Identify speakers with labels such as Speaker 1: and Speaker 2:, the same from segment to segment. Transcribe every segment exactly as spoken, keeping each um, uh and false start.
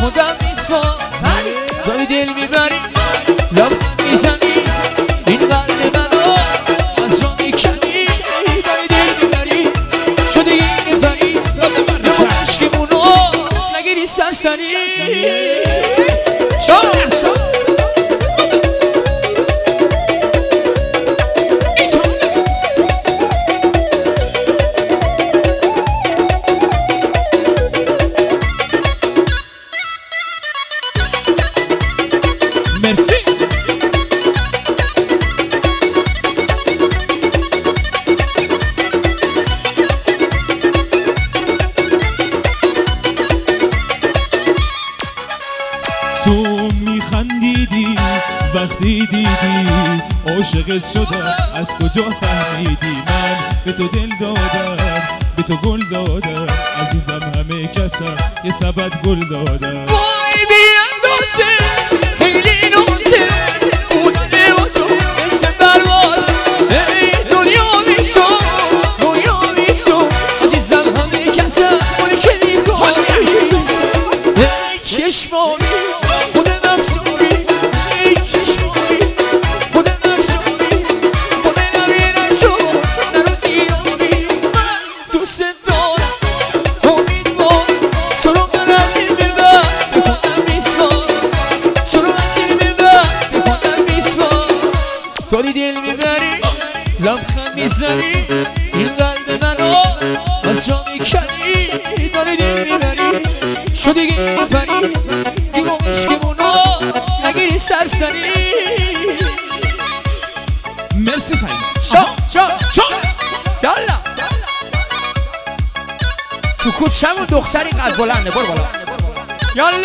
Speaker 1: خودم میسپارم داری دل میبری لبخند میزنی این قلب منو از را میکنی داری دل میبری چون دیگه نپری نمون عشقمونو نگیری سرسری چون
Speaker 2: مرسی تو میخندیدی وقتی دیدی عاشقت شدم از کجا فهمیدی من به تو دل دادم به تو گل دادم عزیزم همه کسم یه سبد گل دادم
Speaker 1: وای بی اندازه خیلی نازه اونانه با تو مثل برباد ای دنیا میشو دنیا میشو عزیزم همه کسم اونی که میکنی ای چشمانی خود مقصوری ای چشمانی خود مقصوری خود نبینم شو نروزی آبی من دوست دارم امیدوار تو رو برم میبینم بکنم میسپار تو رو من دل میبرم بکنم میسپار داری دل میبری لبخند میزنی این قلب منو از را میکنی داری دل میبری شو دیگه نپری دیگه عشقمونو نگیری سرسری
Speaker 2: مرسی سعید
Speaker 1: شا شا شا یالا تو کوچه‌مون دختری قد بلنده برو بالا یالا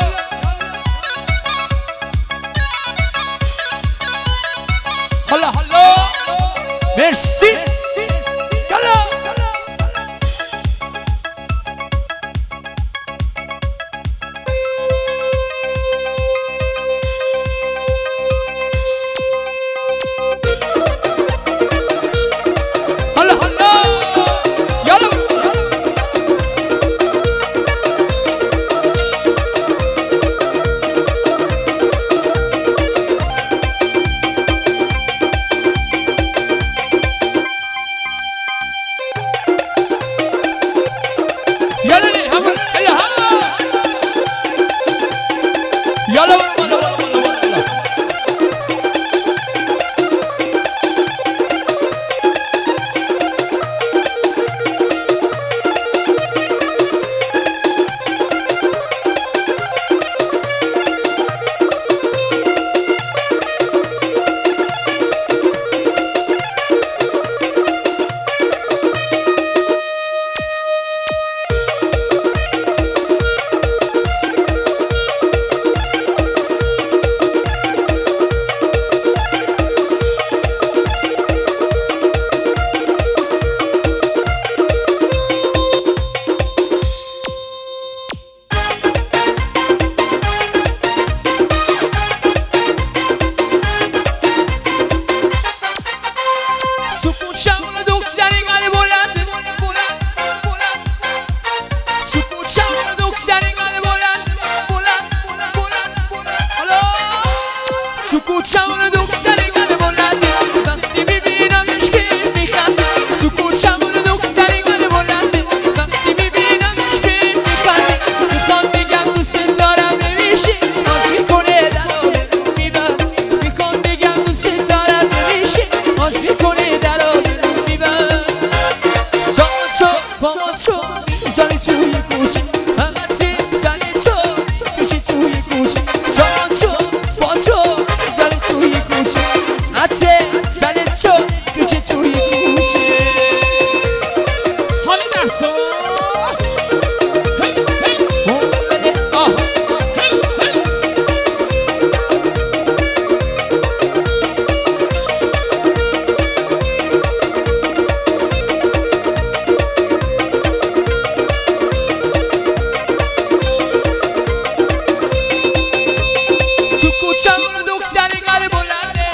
Speaker 1: حالا حالا مرسی یالا حالا حالا یالا يلا لي هم يلا هم يلا والله والله والله تو کوچه‌مون دختری قد بلنده وقتی میبینمش بهم میخنده تو کوچه‌مون دختری قد بلنده وقتی میبینمش بهم میخنده میخوام بگم دوست دارم نمیشه باز میکنه درو میبند میخوام بگم دوست دارم نمیشه باز میکنه درو میبند تو با تو میزنی توی گوشه همه زنی تو میشه توی گوشه تو با تو زن تو میشه توی گوشه
Speaker 2: حال درسا
Speaker 1: تو کوچه‌مون دختری قد بلنده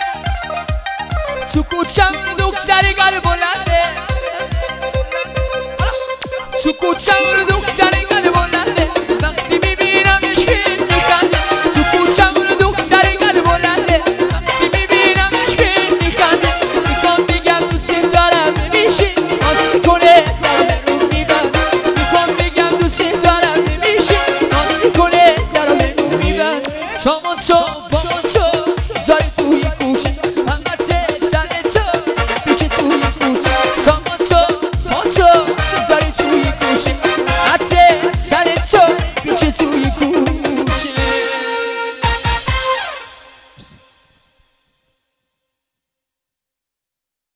Speaker 1: تو کوچه‌مون دختری قد بلنده تو کوچه‌مون